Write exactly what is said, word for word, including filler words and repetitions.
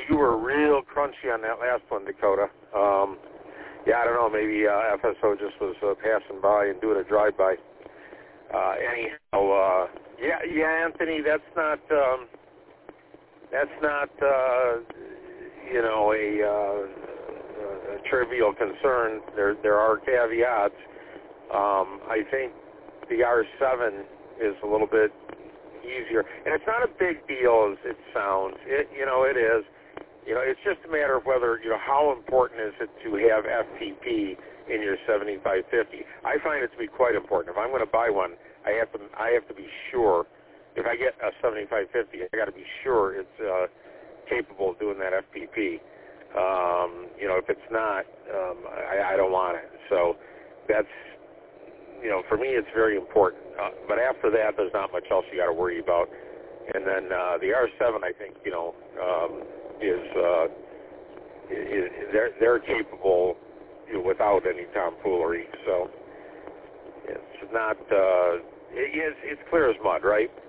you were real crunchy on that last one, Dakota. Um, yeah, I don't know. Maybe uh, F S O just was uh, passing by and doing a drive-by. Uh, anyhow, uh, yeah, yeah, Anthony, that's not um, that's not uh, you know a, uh, a trivial concern. There there are caveats. Um, I think the R seven is a little bit easier, and it's not a big deal as it sounds. It you know it is. You know, it's just a matter of whether, you know, how important is it to have F T P in your seventy-five fifty. I find it to be quite important. If I'm going to buy one, I have to I have to be sure. If I get a seventy-five fifty, I got to be sure it's uh, capable of doing that F T P. Um, you know, if it's not, um, I, I don't want it. So that's, you know, for me, it's very important. Uh, but after that, there's not much else you got to worry about. And then uh, the R seven, I think, you know. Um, is, uh, is they're, they're capable, you know, without any tomfoolery. So it's not, uh, it is, it's clear as mud, right?